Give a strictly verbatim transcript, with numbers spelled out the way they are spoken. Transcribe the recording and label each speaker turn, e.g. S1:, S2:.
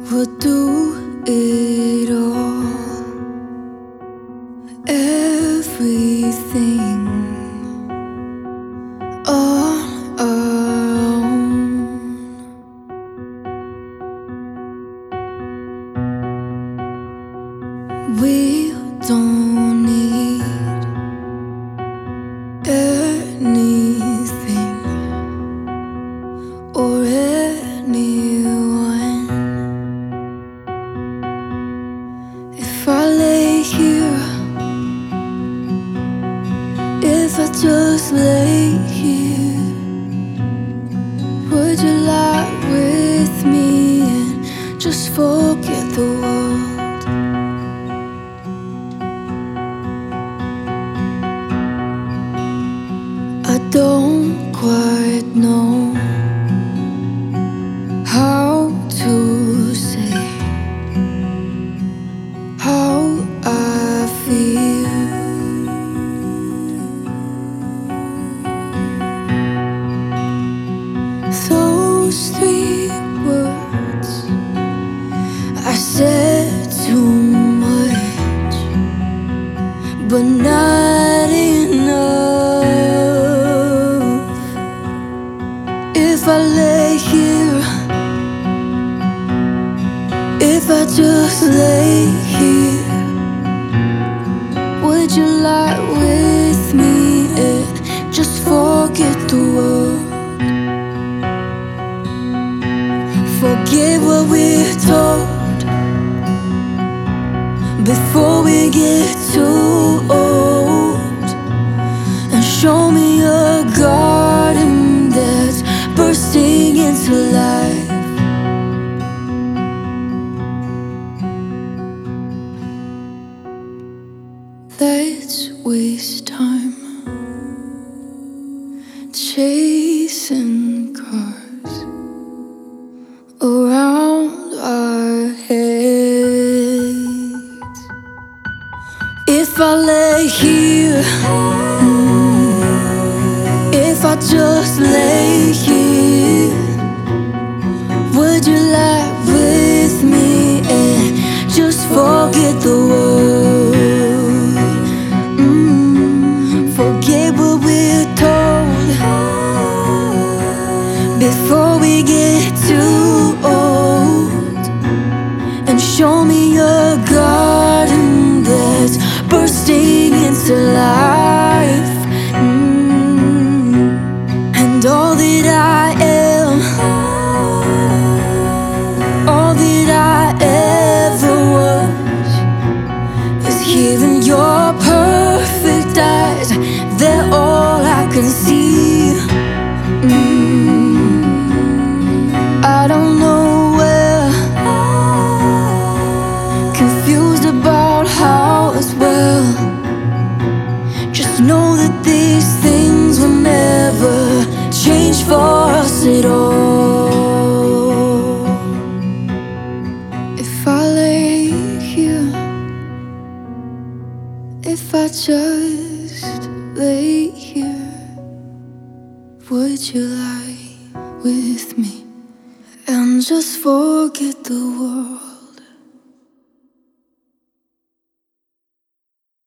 S1: would do it all, everything on our own. We don't need anything or anyone. If I lay here, if I just lay here, would you lie with me and just forget the world? I don't quite know how to say how I feel. Those three words, I said too much, but not enough. If I lay here, if I just lay here, would you lie with me and just forget the world? Forget what we're told before we get too old, and show me a garden that's bursting into life. Let's waste time chasing cars around our heads. If I lay here, if I just lay here, would you lie with me and just forget the world? Mm, forget what we're told before we get too old, and show me a garden that's bursting into life. Mm, and all that I am, all that I ever was, is here in your perfect eyes. They're all I can see. Mm, I don't know where, confused about how as well. Just know that these things will never change for us at all. If I lay here, if I just lay here, would you lie with me and just forget the world?